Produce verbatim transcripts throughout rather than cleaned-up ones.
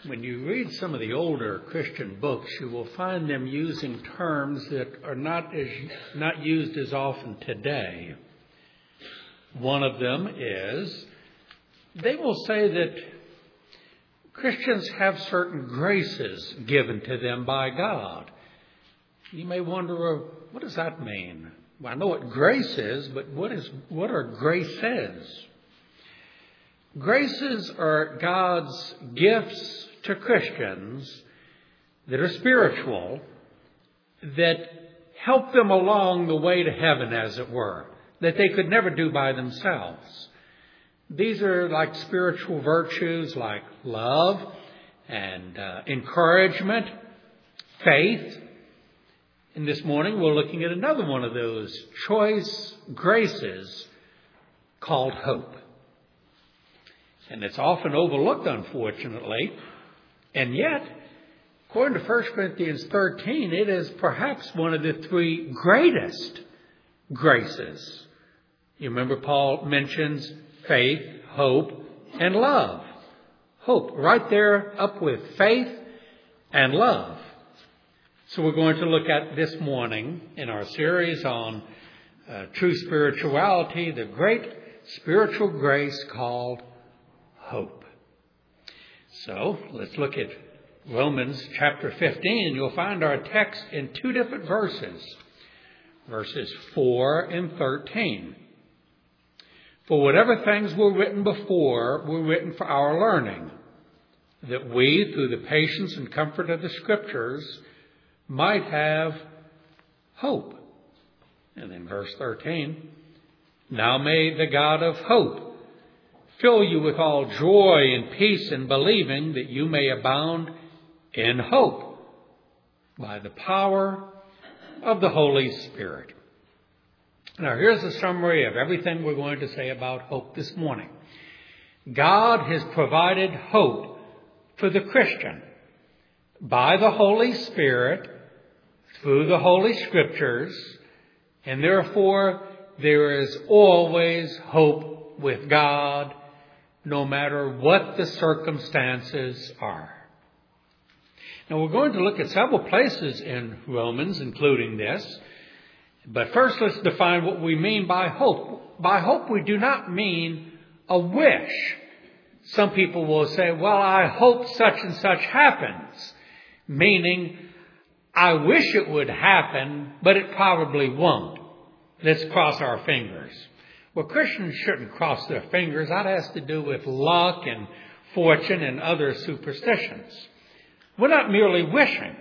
When you read some of the older Christian books, you will find them using terms that are not as not used as often today. One of them is, they will say that Christians have certain graces given to them by God. You may wonder, well, what does that mean? Well, I know what grace is, but what is what are graces? Graces are God's gifts to Christians that are spiritual, that help them along the way to heaven, as it were, that they could never do by themselves. These are like spiritual virtues like love and uh, encouragement, faith. And this morning we're looking at another one of those choice graces called hope. And it's often overlooked, unfortunately. And yet, according to First Corinthians thirteen, it is perhaps one of the three greatest graces. You remember Paul mentions faith, hope, and love. Hope, right there up with faith and love. So we're going to look at this morning in our series on uh, true spirituality, the great spiritual grace called hope. So let's look at Romans chapter fifteen, and you'll find our text in two different verses, verses four and thirteen. For whatever things were written before were written for our learning, that we, through the patience and comfort of the Scriptures, might have hope. And then verse thirteen, now may the God of hope fill you with all joy and peace in believing, that you may abound in hope by the power of the Holy Spirit. Now here's a summary of everything we're going to say about hope this morning. God has provided hope for the Christian by the Holy Spirit through the Holy Scriptures, and therefore there is always hope with God, no matter what the circumstances are. Now we're going to look at several places in Romans, including this. But first let's define what we mean by hope. By hope we do not mean a wish. Some people will say, well, I hope such and such happens. Meaning, I wish it would happen, but it probably won't. Let's cross our fingers. Well, Christians shouldn't cross their fingers. That has to do with luck and fortune and other superstitions. We're not merely wishing,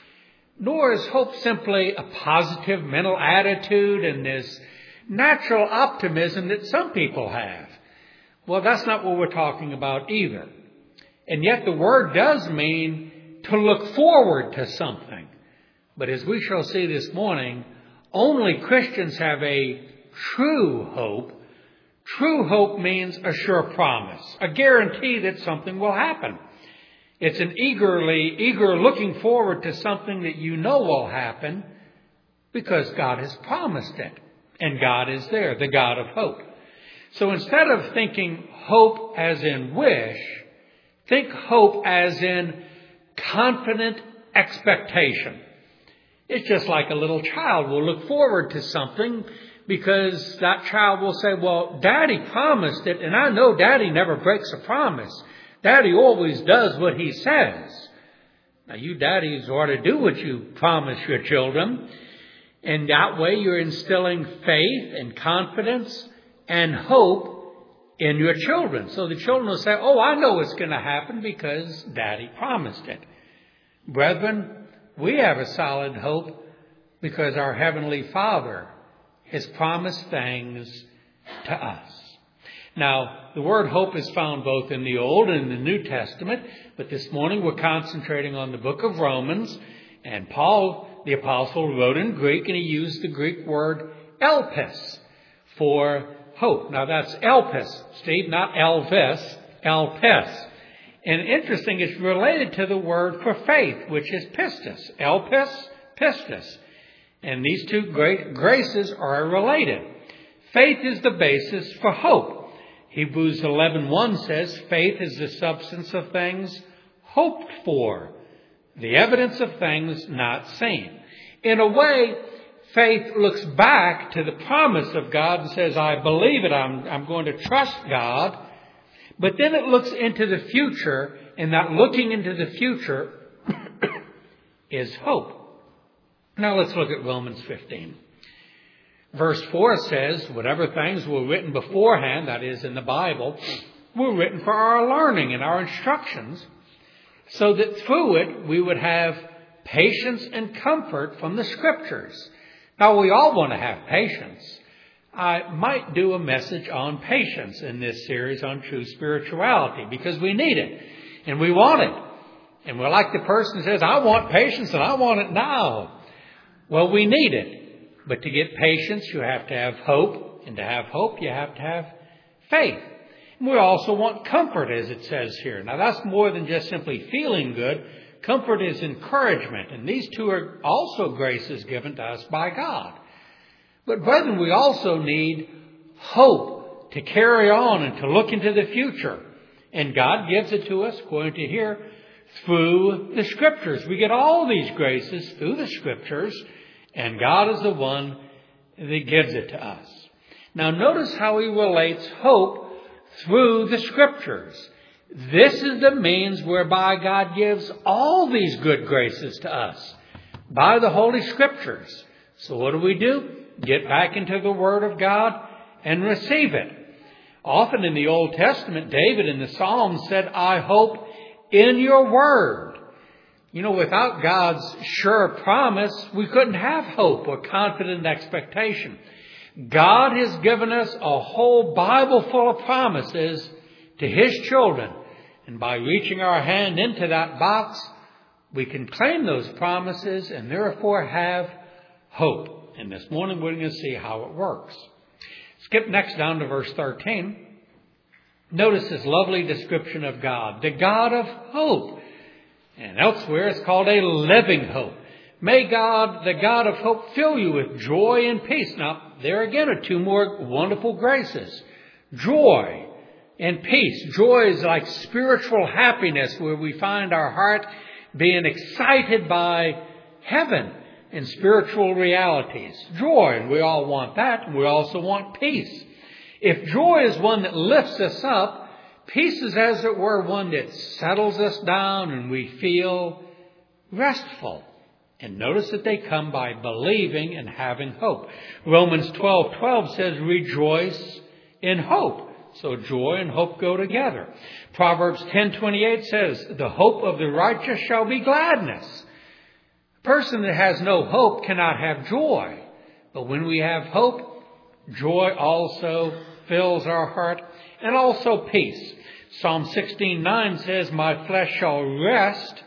nor is hope simply a positive mental attitude and this natural optimism that some people have. Well, that's not what we're talking about either. And yet the word does mean to look forward to something. But as we shall see this morning, only Christians have a true hope. True hope means a sure promise, a guarantee that something will happen. It's an eagerly, eager looking forward to something that you know will happen because God has promised it. And God is there, the God of hope. So instead of thinking hope as in wish, think hope as in confident expectation. It's just like a little child will look forward to something because that child will say, well, Daddy promised it, and I know Daddy never breaks a promise. Daddy always does what he says. Now, you daddies ought to do what you promise your children. And that way you're instilling faith and confidence and hope in your children. So the children will say, oh, I know it's going to happen because Daddy promised it. Brethren, we have a solid hope because our Heavenly Father has promised things to us. Now, the word hope is found both in the Old and in the New Testament, but this morning we're concentrating on the book of Romans, and Paul, the apostle, wrote in Greek, and he used the Greek word elpis for hope. Now, that's elpis, Steve, not Elvis, elpis. And interesting, it's related to the word for faith, which is pistis. Elpis, pistis. And these two great graces are related. Faith is the basis for hope. Hebrews eleven one says, faith is the substance of things hoped for, the evidence of things not seen. In a way, faith looks back to the promise of God and says, I believe it, I'm, I'm going to trust God. But then it looks into the future, and that looking into the future is hope. Now let's look at Romans fifteen. Verse four says, whatever things were written beforehand, that is in the Bible, were written for our learning and our instructions, so that through it we would have patience and comfort from the Scriptures. Now we all want to have patience. I might do a message on patience in this series on true spirituality because we need it and we want it. And we're like the person who says, I want patience and I want it now. Well, we need it. But to get patience, you have to have hope. And to have hope, you have to have faith. And we also want comfort, as it says here. Now, that's more than just simply feeling good. Comfort is encouragement. And these two are also graces given to us by God. But brethren, we also need hope to carry on and to look into the future. And God gives it to us, according to here, through the Scriptures. We get all these graces through the Scriptures, and God is the one that gives it to us. Now notice how he relates hope through the Scriptures. This is the means whereby God gives all these good graces to us, by the Holy Scriptures. So what do we do? Get back into the Word of God and receive it. Often in the Old Testament, David in the Psalms said, I hope in your Word. You know, without God's sure promise, we couldn't have hope or confident expectation. God has given us a whole Bible full of promises to His children. And by reaching our hand into that box, we can claim those promises and therefore have hope. And this morning we're going to see how it works. Skip next down to verse thirteen. Notice this lovely description of God, the God of hope. And elsewhere it's called a living hope. May God, the God of hope, fill you with joy and peace. Now, there again are two more wonderful graces. Joy and peace. Joy is like spiritual happiness where we find our heart being excited by heaven and spiritual realities. Joy, and we all want that, and we also want peace. If joy is one that lifts us up, peace is, as it were, one that settles us down and we feel restful. And notice that they come by believing and having hope. Romans twelve twelve says, rejoice in hope. So joy and hope go together. Proverbs ten twenty-eight says, the hope of the righteous shall be gladness. A person that has no hope cannot have joy. But when we have hope, joy also fills our heart, and also peace. Psalm sixteen nine says, my flesh shall rest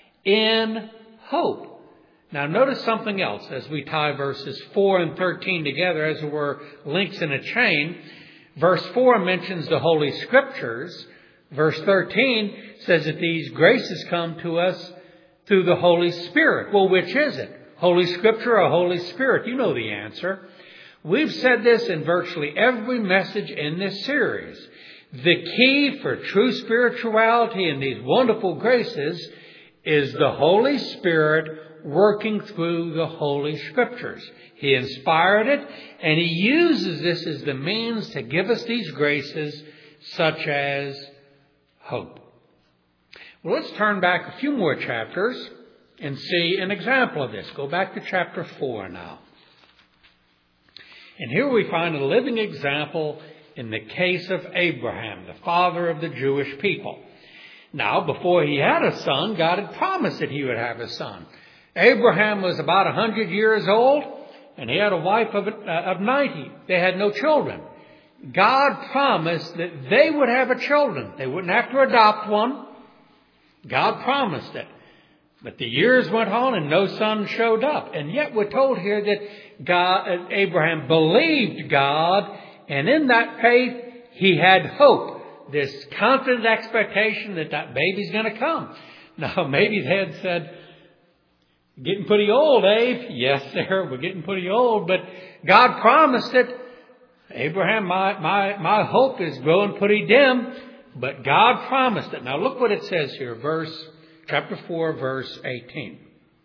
in hope. Now notice something else as we tie verses four and thirteen together, as it were links in a chain. Verse four mentions the Holy Scriptures. Verse thirteen says that these graces come to us through the Holy Spirit. Well, which is it? Holy Scripture or Holy Spirit? You know the answer. We've said this in virtually every message in this series. The key for true spirituality and these wonderful graces is the Holy Spirit working through the Holy Scriptures. He inspired it, and He uses this as the means to give us these graces, such as hope. Well, let's turn back a few more chapters and see an example of this. Go back to chapter four now. And here we find a living example in the case of Abraham, the father of the Jewish people. Now, before he had a son, God had promised that he would have a son. Abraham was about one hundred years old, and he had a wife of, uh, of ninety. They had no children. God promised that they would have a children. They wouldn't have to adopt one. God promised it. But the years went on and no son showed up. And yet we're told here that God, Abraham believed God, and in that faith he had hope. This confident expectation that that baby's going to come. Now, maybe they had said, getting pretty old, Abe. Yes, sir, we're getting pretty old. But God promised it. Abraham, my, my, my hope is growing pretty dim. But God promised it. Now look what it says here, verse chapter four, verse eighteen.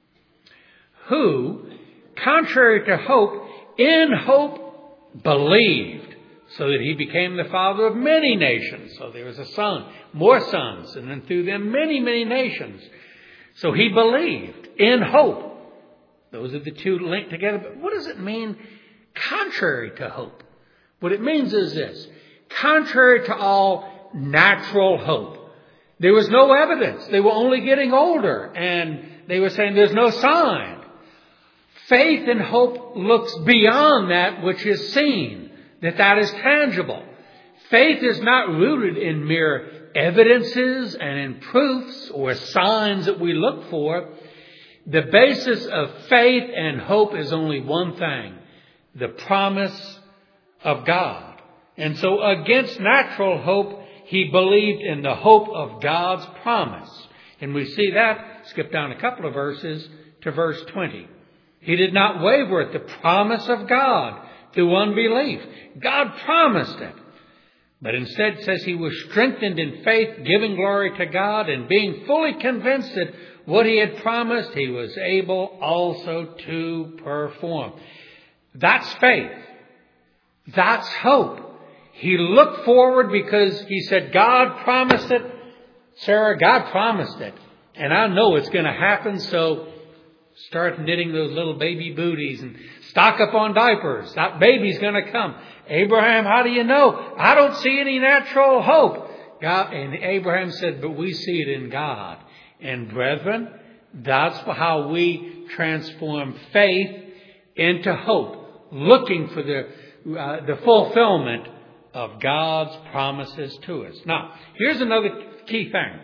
Who, contrary to hope, in hope believed, so that he became the father of many nations. So there was a son, more sons, and then through them many, many nations. So he believed in hope. Those are the two linked together. But what does it mean, contrary to hope? What it means is this: contrary to all natural hope. There was no evidence. They were only getting older, and they were saying there's no sign. Faith and hope looks beyond that which is seen, that that is tangible. Faith is not rooted in mere evidences and in proofs or signs that we look for. The basis of faith and hope is only one thing: the promise of God. And so against natural hope, he believed in the hope of God's promise. And we see that, skip down a couple of verses to verse twenty. He did not waver at the promise of God through unbelief. God promised it. But instead says he was strengthened in faith, giving glory to God, and being fully convinced that what he had promised, he was able also to perform. That's faith. That's hope. He looked forward because he said, God promised it. Sarah, God promised it. And I know it's going to happen, so start knitting those little baby booties and stock up on diapers. That baby's going to come. Abraham, how do you know? I don't see any natural hope. God, and Abraham said, but we see it in God. And brethren, that's how we transform faith into hope, looking for the uh, the fulfillment of God's promises to us. Now, here's another key thing.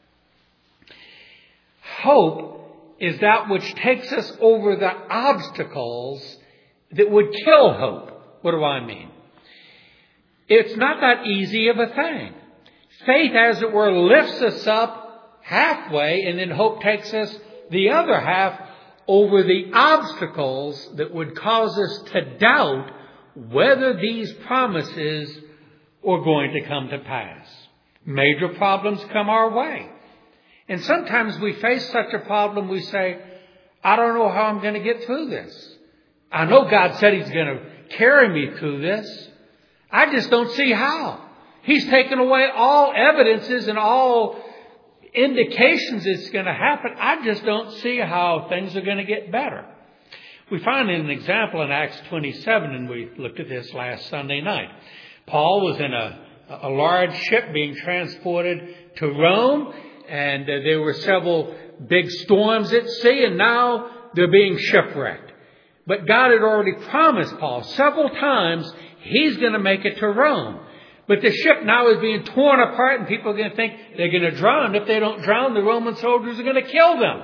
Hope is that which takes us over the obstacles that would kill hope. What do I mean? It's not that easy of a thing. Faith, as it were, lifts us up halfway, and then hope takes us the other half over the obstacles that would cause us to doubt whether these promises are going to come to pass. Major problems come our way. And sometimes we face such a problem, we say, I don't know how I'm going to get through this. I know God said he's going to carry me through this. I just don't see how. He's taken away all evidences and all indications it's going to happen. I just don't see how things are going to get better. We find an example in Acts twenty-seven, and we looked at this last Sunday night. Paul was in a, a large ship being transported to Rome, and uh, there were several big storms at sea, and now they're being shipwrecked. But God had already promised Paul several times he's going to make it to Rome. But the ship now is being torn apart, and people are going to think they're going to drown. If they don't drown, the Roman soldiers are going to kill them.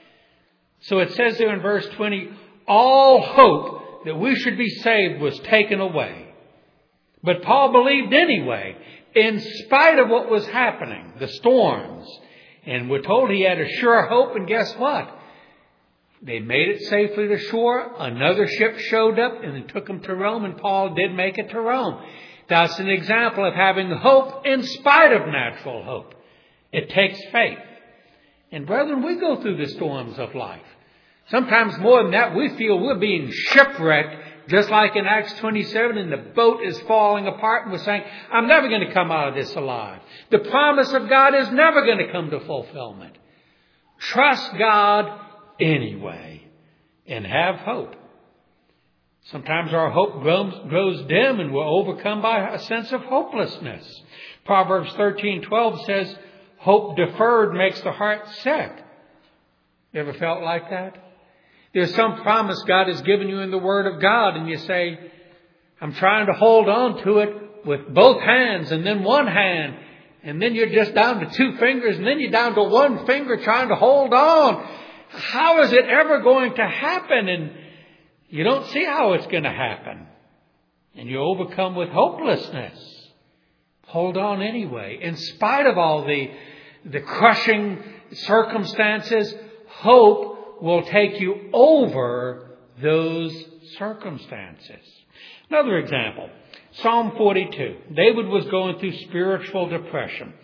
So it says there in verse twenty, all hope that we should be saved was taken away. But Paul believed anyway, in spite of what was happening, the storms. And we're told he had a sure hope, and guess what? They made it safely to shore. Another ship showed up and took them to Rome, and Paul did make it to Rome. That's an example of having hope in spite of natural hope. It takes faith. And brethren, we go through the storms of life. Sometimes more than that, we feel we're being shipwrecked, just like in Acts twenty-seven, and the boat is falling apart, and we're saying, I'm never going to come out of this alive. The promise of God is never going to come to fulfillment. Trust God anyway and have hope. Sometimes our hope grows, grows dim, and we're overcome by a sense of hopelessness. Proverbs thirteen twelve says, hope deferred makes the heart sick. You ever felt like that? There's some promise God has given you in the Word of God, and you say, I'm trying to hold on to it with both hands and then one hand, and then you're just down to two fingers, and then you're down to one finger trying to hold on. How is it ever going to happen? And you don't see how it's going to happen. And you're overcome with hopelessness. Hold on anyway. In spite of all the, the crushing circumstances, hope will take you over those circumstances. Another example, Psalm forty-two. David was going through spiritual depression.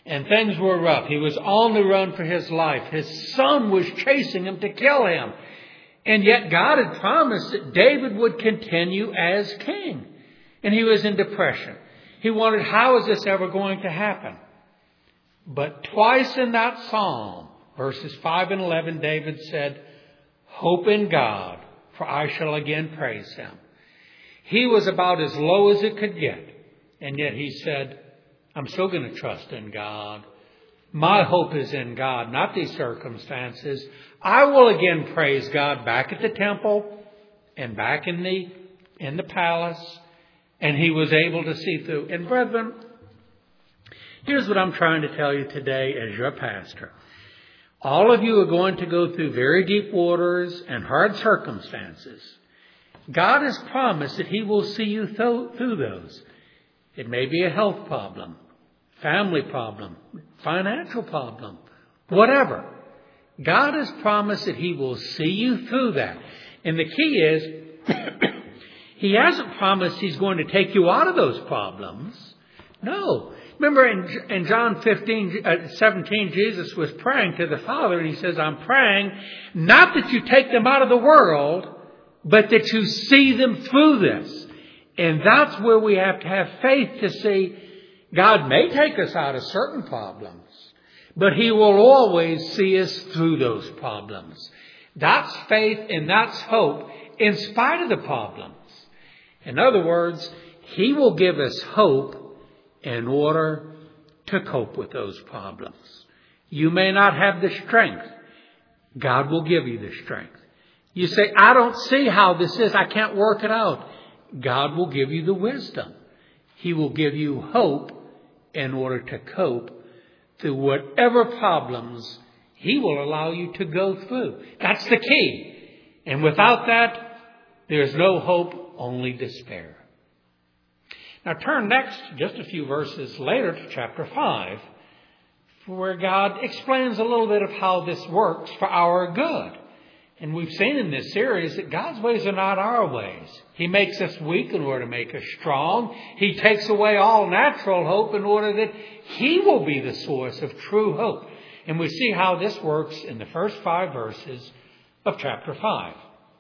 and things were rough. He was on the run for his life. His son was chasing him to kill him. And yet God had promised that David would continue as king. And he was in depression. He wondered, how is this ever going to happen? But twice in that psalm, verses five and eleven, David said, hope in God, for I shall again praise him. He was about as low as it could get. And yet he said, I'm still going to trust in God. My hope is in God, not these circumstances. I will again praise God back at the temple and back in the, in the palace. And he was able to see through. And brethren, here's what I'm trying to tell you today as your pastor. All of you are going to go through very deep waters and hard circumstances. God has promised that he will see you th- through those. It may be a health problem, family problem, financial problem, whatever. God has promised that he will see you through that. And the key is, he hasn't promised he's going to take you out of those problems. No. Remember in, in John fifteen, uh, seventeen, Jesus was praying to the Father, and he says, I'm praying not that you take them out of the world, but that you see them through this. And that's where we have to have faith to see God may take us out of certain problems, but he will always see us through those problems. That's faith and that's hope in spite of the problems. In other words, he will give us hope in order to cope with those problems. You may not have the strength. God will give you the strength. You say, I don't see how this is. I can't work it out. God will give you the wisdom. He will give you hope in order to cope through whatever problems he will allow you to go through. That's the key. And without that, there's no hope, only despair. Now turn next, just a few verses later, to chapter five, where God explains a little bit of how this works for our good. And we've seen in this series that God's ways are not our ways. He makes us weak in order to make us strong. He takes away all natural hope in order that he will be the source of true hope. And we see how this works in the first five verses of chapter five.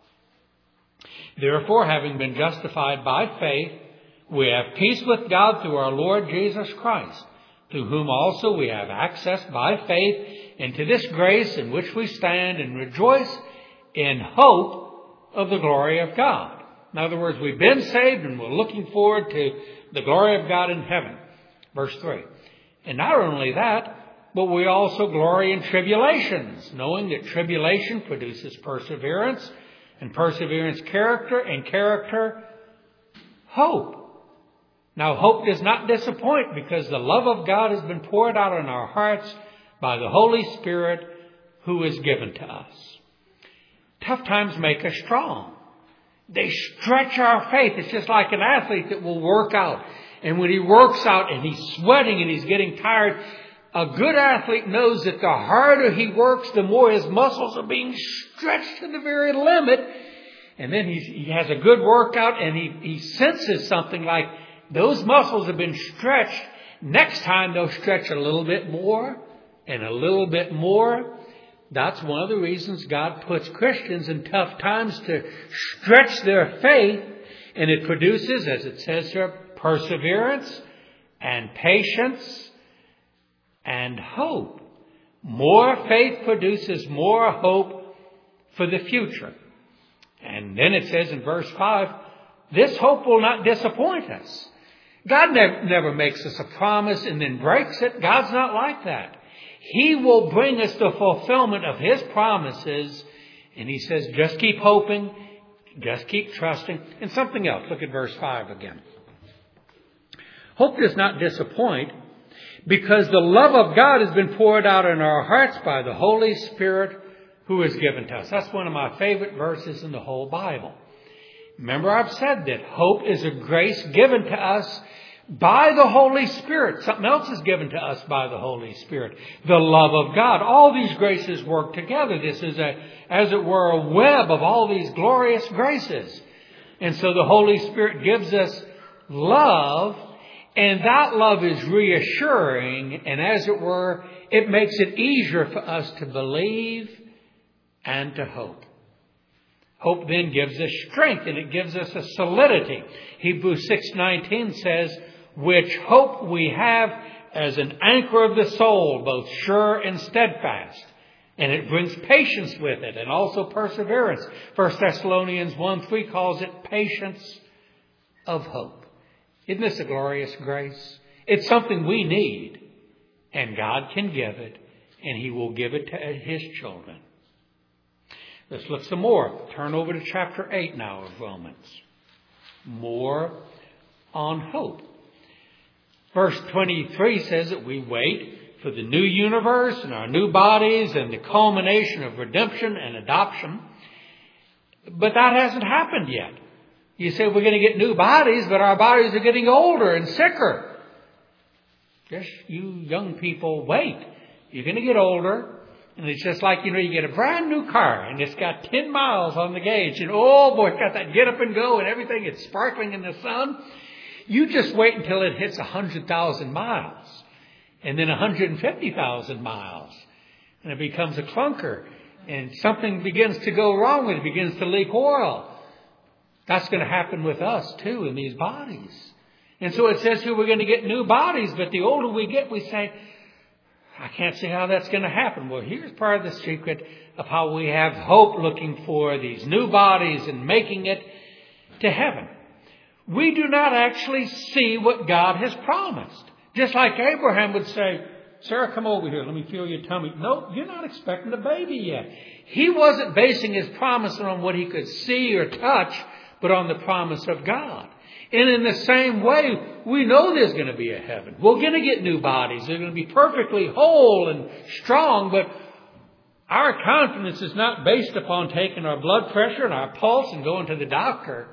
Therefore, having been justified by faith, we have peace with God through our Lord Jesus Christ, through whom also we have access by faith into this grace in which we stand and rejoice in hope of the glory of God. In other words, we've been saved and we're looking forward to the glory of God in heaven. Verse three. And not only that, but we also glory in tribulations, knowing that tribulation produces perseverance, and perseverance character, and character hope. Now, hope does not disappoint because the love of God has been poured out in our hearts by the Holy Spirit who is given to us. Tough times make us strong. They stretch our faith. It's just like an athlete that will work out. And when he works out and he's sweating and he's getting tired, a good athlete knows that the harder he works, the more his muscles are being stretched to the very limit. And then he's, he has a good workout and he, he senses something like those muscles have been stretched. Next time they'll stretch a little bit more and a little bit more. That's one of the reasons God puts Christians in tough times, to stretch their faith. And it produces, as it says here, perseverance and patience and hope. More faith produces more hope for the future. And then it says in verse five, this hope will not disappoint us. God never, never makes us a promise and then breaks it. God's not like that. He will bring us the fulfillment of his promises. And he says, just keep hoping, just keep trusting. And something else. Look at verse five again. Hope does not disappoint because the love of God has been poured out in our hearts by the Holy Spirit who is given to us. That's one of my favorite verses in the whole Bible. Remember, I've said that hope is a grace given to us by the Holy Spirit. Something else is given to us by the Holy Spirit. The love of God. All these graces work together. This is a, as it were, a web of all these glorious graces. And so the Holy Spirit gives us love, And that love is reassuring, and as it were, it makes it easier for us to believe and to hope. Hope then gives us strength, and it gives us a solidity. Hebrews six nineteen says, which hope we have as an anchor of the soul, both sure and steadfast. And it brings patience with it, and also perseverance. First Thessalonians one three calls it patience of hope. Isn't this a glorious grace? It's something we need, and God can give it, and He will give it to His children. Let's look some more. Turn over to chapter eight now of Romans. More on hope. Verse twenty-three says that we wait for the new universe and our new bodies and the culmination of redemption and adoption. But that hasn't happened yet. You say we're going to get new bodies, but our bodies are getting older and sicker. Just you young people, wait. You're going to get older. And it's just like, you know, you get a brand new car and it's got ten miles on the gauge. And oh boy, it's got that get up and go and everything. It's sparkling in the sun. You just wait until it hits one hundred thousand miles. And then one hundred fifty thousand miles. And it becomes a clunker. And something begins to go wrong with it. It begins to leak oil. That's going to happen with us too in these bodies. And so it says here we're going to get new bodies. But the older we get, we say, I can't see how that's going to happen. Well, here's part of the secret of how we have hope looking for these new bodies and making it to heaven. We do not actually see what God has promised. Just like Abraham would say, Sarah, come over here. Let me feel your tummy. No, you're not expecting a baby yet. He wasn't basing his promise on what he could see or touch, but on the promise of God. And in the same way, we know there's going to be a heaven. We're going to get new bodies. They're going to be perfectly whole and strong, but our confidence is not based upon taking our blood pressure and our pulse and going to the doctor.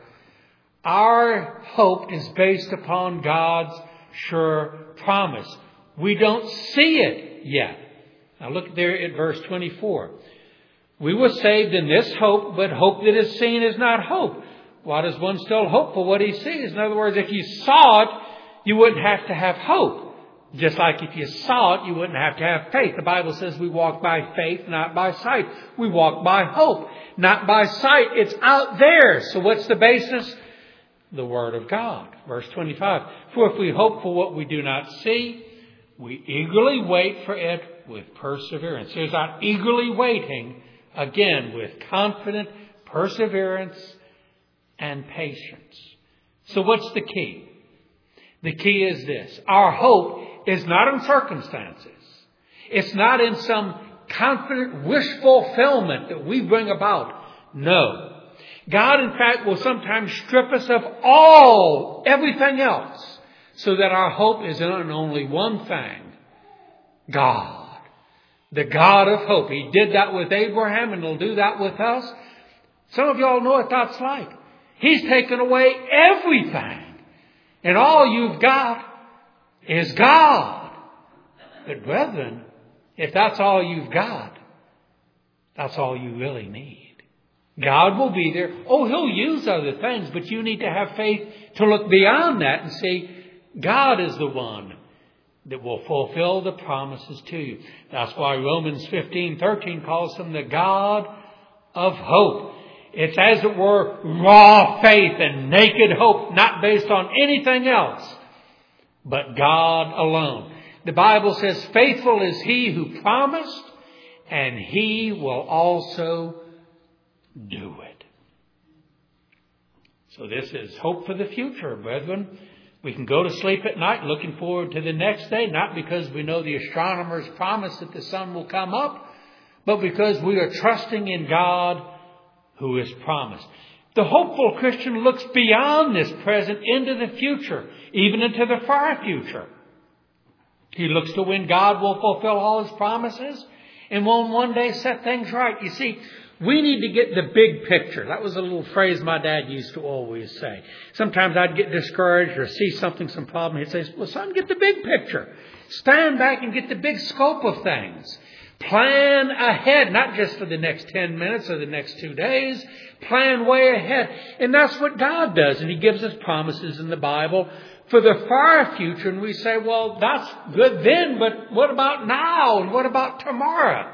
Our hope is based upon God's sure promise. We don't see it yet. Now look there at verse twenty-four. We were saved in this hope, but hope that is seen is not hope. Why does one still hope for what he sees? In other words, if you saw it, you wouldn't have to have hope. Just like if you saw it, you wouldn't have to have faith. The Bible says we walk by faith, not by sight. We walk by hope, not by sight. It's out there. So what's the basis? The Word of God. Verse twenty-five. For if we hope for what we do not see, we eagerly wait for it with perseverance. Here's our eagerly waiting, again, with confident perseverance and patience. So what's the key? The key is this. Our hope is not in circumstances. It's not in some confident wish fulfillment that we bring about. No. God, in fact, will sometimes strip us of all, everything else, so that our hope is in only one thing. God. The God of hope. He did that with Abraham, and He'll do that with us. Some of y'all know what that's like. He's taken away everything. And all you've got is God. But brethren, if that's all you've got, that's all you really need. God will be there. Oh, He'll use other things, but you need to have faith to look beyond that and say, God is the one that will fulfill the promises to you. That's why Romans fifteen thirteen calls Him the God of hope. It's as it were raw faith and naked hope, not based on anything else, but God alone. The Bible says, faithful is He who promised, and He will also do it. So this is hope for the future, brethren. We can go to sleep at night looking forward to the next day, not because we know the astronomers promise that the sun will come up, but because we are trusting in God who is promised. The hopeful Christian looks beyond this present into the future, even into the far future. He looks to when God will fulfill all His promises and will one day set things right. You see, we need to get the big picture. That was a little phrase my dad used to always say. Sometimes I'd get discouraged or see something, some problem. He'd say, well, son, get the big picture. Stand back and get the big scope of things. Plan ahead, not just for the next ten minutes or the next two days. Plan way ahead. And that's what God does. And He gives us promises in the Bible for the far future, and we say, well, that's good then, but what about now? And what about tomorrow?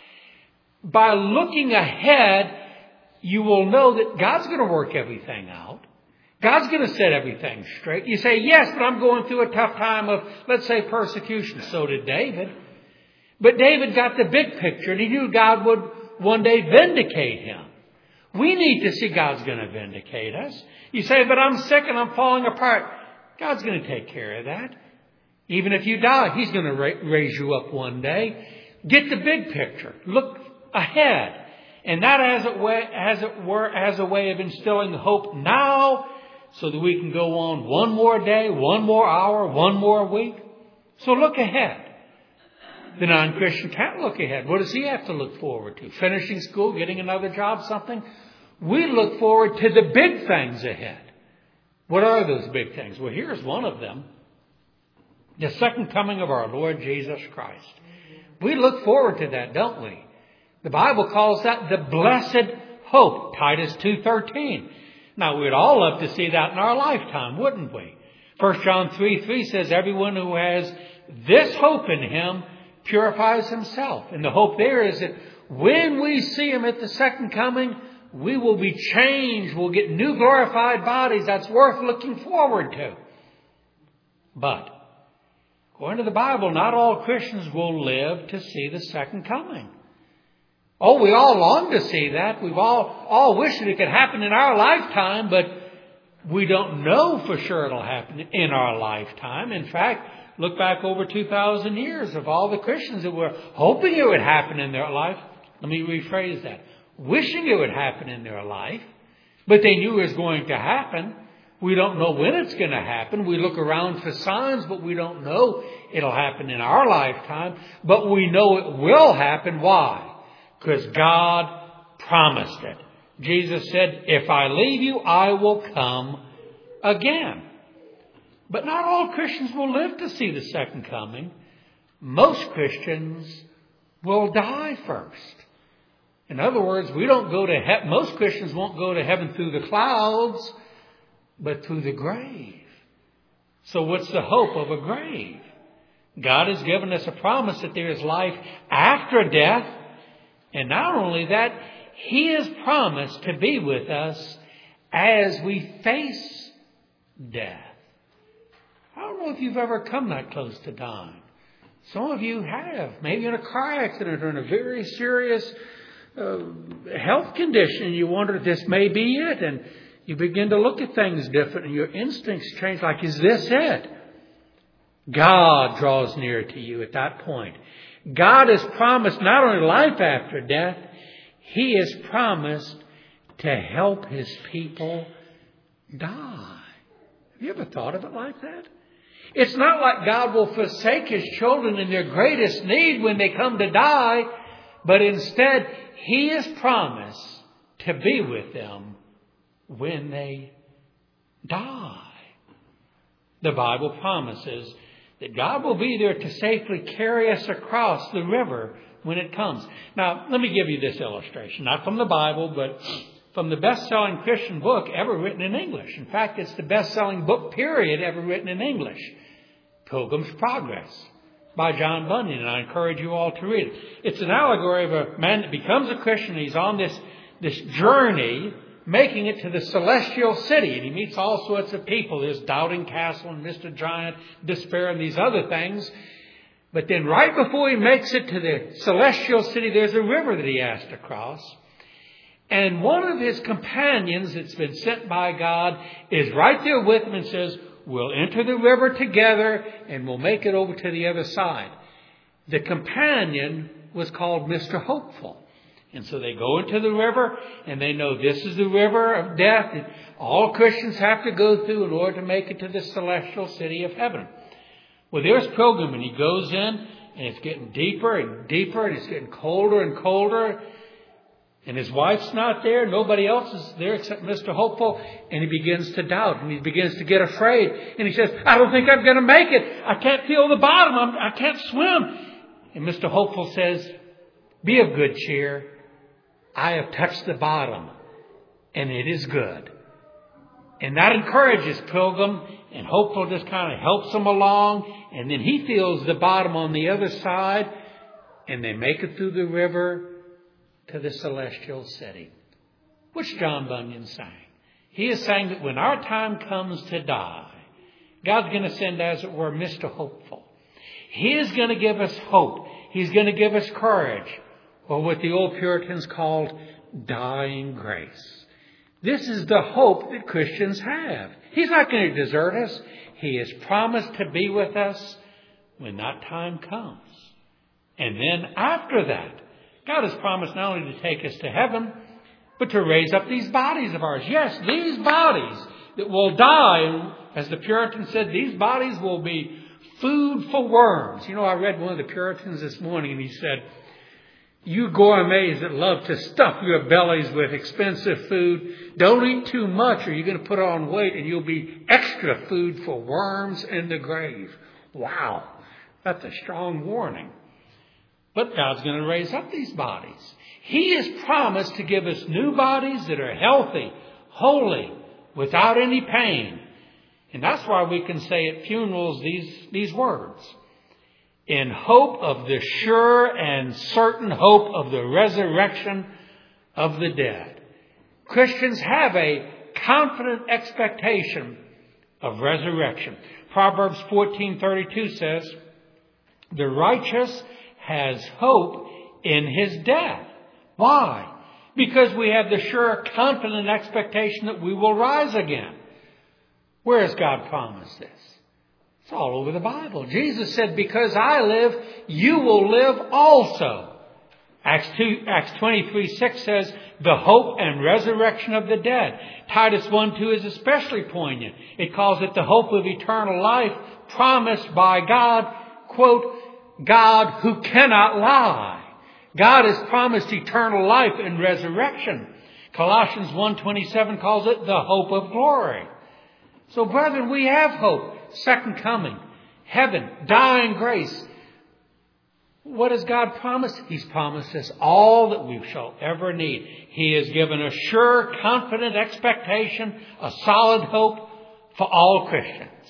By looking ahead, you will know that God's going to work everything out. God's going to set everything straight. You say, yes, but I'm going through a tough time of, let's say, persecution. So did David. But David got the big picture, and he knew God would one day vindicate him. We need to see God's going to vindicate us. You say, but I'm sick and I'm falling apart. God's going to take care of that. Even if you die, He's going to ra- raise you up one day. Get the big picture. Look ahead. And that, as it, way, as it were, as a way of instilling hope now, so that we can go on one more day, one more hour, one more week. So look ahead. The non-Christian can't look ahead. What does he have to look forward to? Finishing school, getting another job, something? We look forward to the big things ahead. What are those big things? Well, here's one of them. The second coming of our Lord Jesus Christ. We look forward to that, don't we? The Bible calls that the blessed hope. Titus two thirteen. Now, we'd all love to see that in our lifetime, wouldn't we? First John three three says, everyone who has this hope in Him purifies himself. And the hope there is that when we see Him at the second coming, we will be changed. We'll get new glorified bodies. That's worth looking forward to. But, according to the Bible, not all Christians will live to see the second coming. Oh, we all long to see that. We've all, all wished that it could happen in our lifetime, but we don't know for sure it'll happen in our lifetime. In fact, look back over two thousand years of all the Christians that were hoping it would happen in their life. Let me rephrase that. Wishing it would happen in their life, but they knew it was going to happen. We don't know when it's going to happen. We look around for signs, but we don't know it'll happen in our lifetime. But we know it will happen. Why? Because God promised it. Jesus said, if I leave you, I will come again. But not all Christians will live to see the second coming. Most Christians will die first. In other words, we don't go to he- most Christians won't go to heaven through the clouds, but through the grave. So what's the hope of a grave? God has given us a promise that there is life after death. And not only that, He has promised to be with us as we face death. I don't know if you've ever come that close to dying. Some of you have. Maybe in a car accident or in a very serious uh, health condition. You wonder if this may be it. And you begin to look at things different and your instincts change. Like, is this it? God draws near to you at that point. God has promised not only life after death, He has promised to help His people die. Have you ever thought of it like that? It's not like God will forsake His children in their greatest need when they come to die, but instead He has promised to be with them when they die. The Bible promises that God will be there to safely carry us across the river when it comes. Now, let me give you this illustration, not from the Bible, but from the best-selling Christian book ever written in English. In fact, it's the best-selling book, period, ever written in English. Pilgrim's Progress by John Bunyan, and I encourage you all to read it. It's an allegory of a man that becomes a Christian. He's on this, this journey, making it to the celestial city, and he meets all sorts of people. There's Doubting Castle and Mister Giant, Despair, and these other things. But then right before he makes it to the celestial city, there's a river that he has to cross. And one of his companions that's been sent by God is right there with him and says, we'll enter the river together and we'll make it over to the other side. The companion was called Mister Hopeful. And so they go into the river and they know this is the river of death that all Christians have to go through in order to make it to the celestial city of heaven. Well, there's Pilgrim, and he goes in and it's getting deeper and deeper and it's getting colder and colder. And his wife's not there. Nobody else is there except Mister Hopeful. And he begins to doubt and he begins to get afraid. And he says, I don't think I'm going to make it. I can't feel the bottom. I'm, I can't swim. And Mister Hopeful says, be of good cheer. I have touched the bottom and it is good. And that encourages Pilgrim. and hopeful just kind of helps them along. And then he feels the bottom on the other side, and they make it through the river to the celestial city, which John Bunyan sang. He is saying that when our time comes to die, God's going to send, as it were, Mister Hopeful. He is going to give us hope. He's going to give us courage, or what the old Puritans called dying grace. This is the hope that Christians have. He's not going to desert us. He has promised to be with us when that time comes. And then after that, God has promised not only to take us to heaven, but to raise up these bodies of ours. Yes, these bodies that will die. And as the Puritans said, these bodies will be food for worms. You know, I read one of the Puritans this morning, and he said, you gourmets that love to stuff your bellies with expensive food, don't eat too much or you're going to put on weight and you'll be extra food for worms in the grave. Wow, that's a strong warning. But God's going to raise up these bodies. He has promised to give us new bodies that are healthy, holy, without any pain. And that's why we can say at funerals these, these words. In hope of the sure and certain hope of the resurrection of the dead. Christians have a confident expectation of resurrection. Proverbs fourteen thirty-two says, the righteous has hope in his death. Why? Because we have the sure, confident expectation that we will rise again. Where has God promised this? It's all over the Bible. Jesus said, because I live, you will live also. Acts two, Acts twenty-three six says, the hope and resurrection of the dead. Titus one two is especially poignant. It calls it the hope of eternal life promised by God, quote, God who cannot lie. God has promised eternal life and resurrection. Colossians one twenty-seven calls it the hope of glory. So, brethren, we have hope. Second coming, heaven, dying grace. What has God promised? He's promised us all that we shall ever need. He has given a sure, confident expectation, a solid hope for all Christians.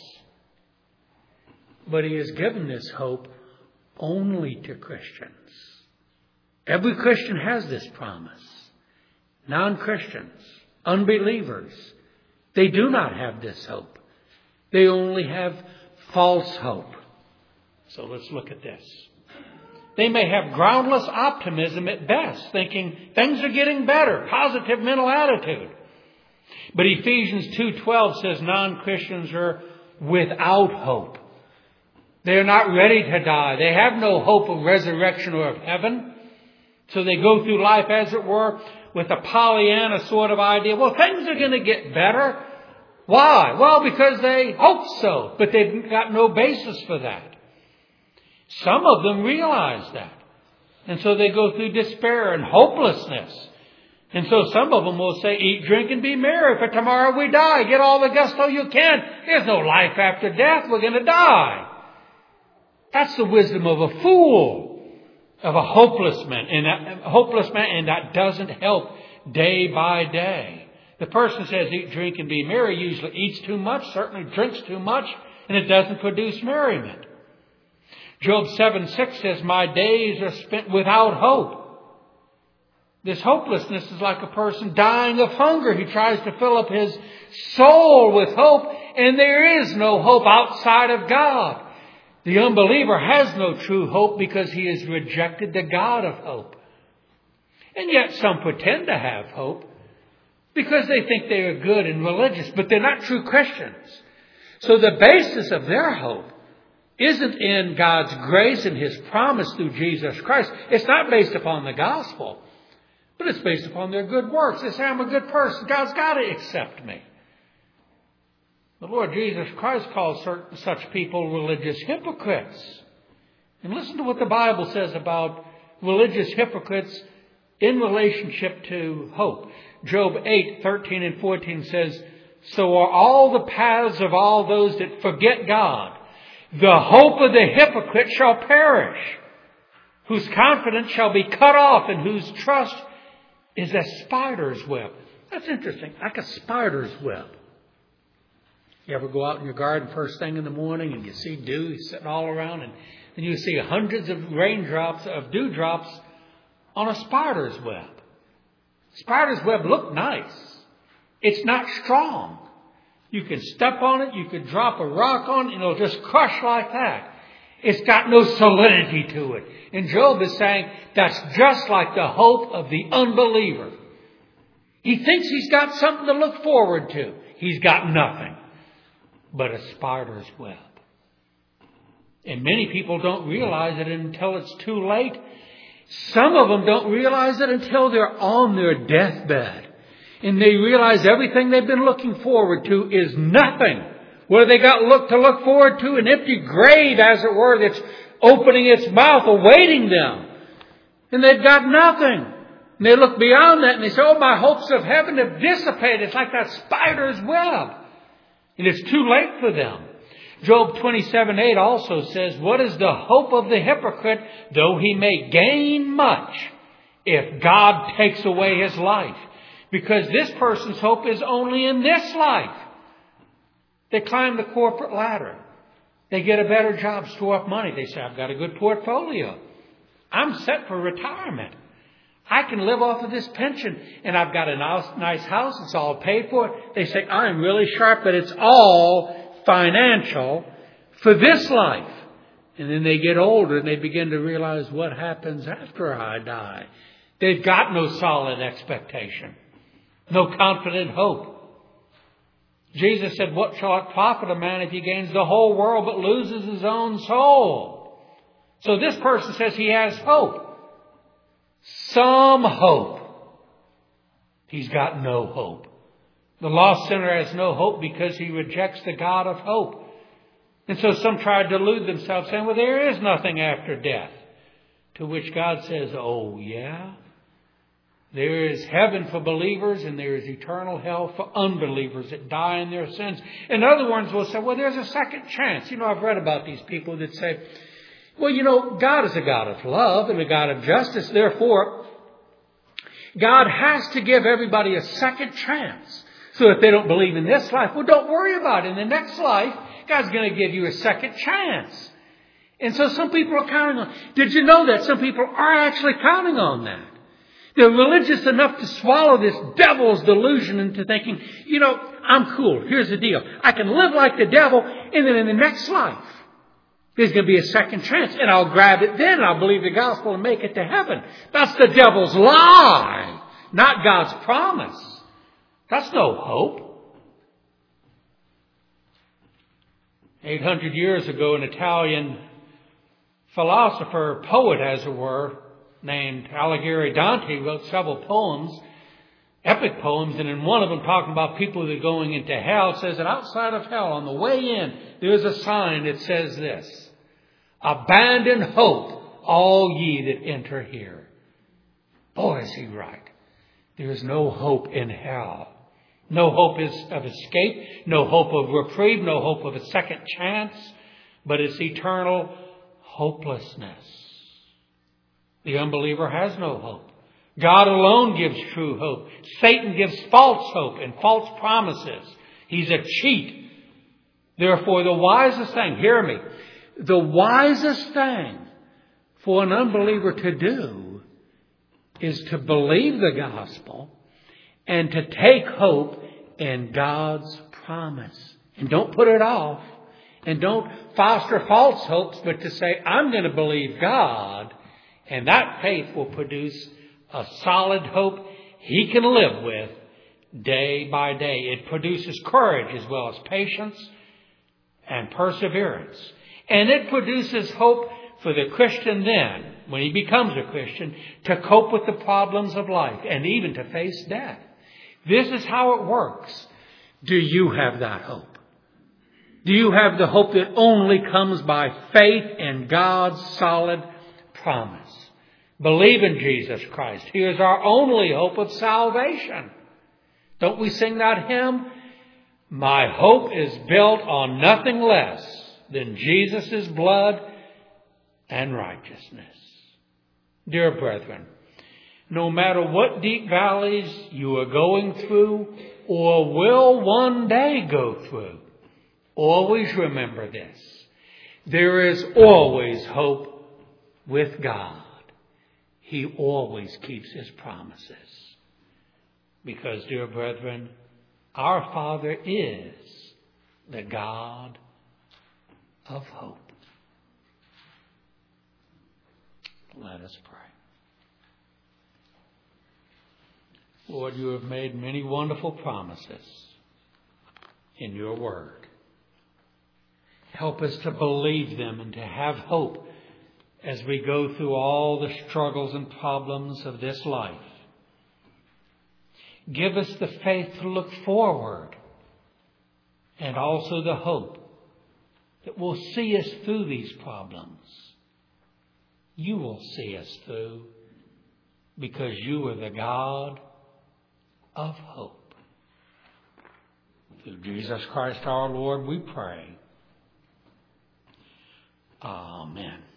But He has given this hope only to Christians. Every Christian has this promise. Non-Christians, unbelievers, they do not have this hope. They only have false hope. So let's look at this. They may have groundless optimism at best, thinking things are getting better, positive mental attitude. But Ephesians two twelve says non-Christians are without hope. They are not ready to die. They have no hope of resurrection or of heaven. So they go through life, as it were, with a Pollyanna sort of idea. Well, things are going to get better. Why? Well, because they hope so, but they've got no basis for that. Some of them realize that. And so they go through despair and hopelessness. And so some of them will say, eat, drink, and be merry, for tomorrow we die. Get all the gusto you can. There's no life after death. We're going to die. That's the wisdom of a fool, of a hopeless man, and that, a hopeless man, and that doesn't help day by day. The person says eat, drink, and be merry usually eats too much, certainly drinks too much, and it doesn't produce merriment. Job seven six says, my days are spent without hope. This hopelessness is like a person dying of hunger. He tries to fill up his soul with hope, and there is no hope outside of God. The unbeliever has no true hope because he has rejected the God of hope. And yet some pretend to have hope because they think they are good and religious, but they're not true Christians. So the basis of their hope isn't in God's grace and His promise through Jesus Christ. It's not based upon the gospel, but it's based upon their good works. They say, I'm a good person. God's got to accept me. The Lord Jesus Christ calls certain such people religious hypocrites. And listen to what the Bible says about religious hypocrites in relationship to hope. Job eight thirteen and fourteen says, so are all the paths of all those that forget God. The hope of the hypocrite shall perish, whose confidence shall be cut off, and whose trust is a spider's web. That's interesting, like a spider's web. You ever go out in your garden first thing in the morning and you see dew sitting all around, and then you see hundreds of raindrops, of dewdrops on a spider's web. Spider's web look nice. It's not strong. You can step on it, you could drop a rock on it, and it'll just crush like that. It's got no solidity to it. And Job is saying that's just like the hope of the unbeliever. He thinks he's got something to look forward to. He's got nothing but a spider's web. And many people don't realize it until it's too late. Some of them don't realize it until they're on their deathbed. And they realize everything they've been looking forward to is nothing. What have they got look to look forward to? An empty grave, as it were, that's opening its mouth, awaiting them. And they've got nothing. And they look beyond that and they say, oh, my hopes of heaven have dissipated. It's like that spider's web. And it's too late for them. Job twenty-seven eight also says, what is the hope of the hypocrite, though he may gain much, if God takes away his life? Because this person's hope is only in this life. They climb the corporate ladder. They get a better job, store up money. They say, I've got a good portfolio. I'm set for retirement. I can live off of this pension. And I've got a nice house. It's all paid for. They say, I'm really sharp, but it's all financial for this life. And then they get older and they begin to realize what happens after I die. They've got no solid expectation. No confident hope. Jesus said, what shall it profit a man if he gains the whole world but loses his own soul? So this person says he has hope. Some hope. He's got no hope. The lost sinner has no hope because he rejects the God of hope. And so some try to delude themselves saying, well, there is nothing after death. To which God says, oh, yeah? There is heaven for believers and there is eternal hell for unbelievers that die in their sins. And other ones will say, well, there's a second chance. You know, I've read about these people that say, well, you know, God is a God of love and a God of justice. Therefore, God has to give everybody a second chance. So if they don't believe in this life, well, don't worry about it. In the next life, God's going to give you a second chance. And so some people are counting on. Did you know that some people are actually counting on that? They're religious enough to swallow this devil's delusion into thinking, you know, I'm cool. Here's the deal. I can live like the devil, and then in the next life, there's going to be a second chance. And I'll grab it then, and I'll believe the gospel and make it to heaven. That's the devil's lie, not God's promise. That's no hope. eight hundred years ago, an Italian philosopher, poet as it were, named Alighieri Dante, wrote several poems, epic poems, and in one of them talking about people that are going into hell, says that outside of hell, on the way in, there's a sign that says this: abandon hope, all ye that enter here. Boy, is he right. There is no hope in hell. No hope is of escape, no hope of reprieve, no hope of a second chance, but it's eternal hopelessness. The unbeliever has no hope. God alone gives true hope. Satan gives false hope and false promises. He's a cheat. Therefore, the wisest thing, hear me, the wisest thing for an unbeliever to do is to believe the gospel and to take hope in God's promise. And don't put it off. And don't foster false hopes, but to say, I'm going to believe God. And that faith will produce a solid hope he can live with day by day. It produces courage as well as patience and perseverance. And it produces hope for the Christian then, when he becomes a Christian, to cope with the problems of life and even to face death. This is how it works. Do you have that hope? Do you have the hope that only comes by faith in God's solid promise? Believe in Jesus Christ. He is our only hope of salvation. Don't we sing that hymn? My hope is built on nothing less than Jesus' blood and righteousness. Dear brethren, no matter what deep valleys you are going through or will one day go through, Always remember this. There is always hope with God. He always keeps His promises. Because, dear brethren, our Father is the God of hope. Let us pray. Lord, you have made many wonderful promises in your word. Help us to believe them and to have hope as we go through all the struggles and problems of this life. Give us the faith to look forward and also the hope that will see us through these problems. You will see us through because you are the God of hope. Through Jesus Christ our Lord we pray. Amen.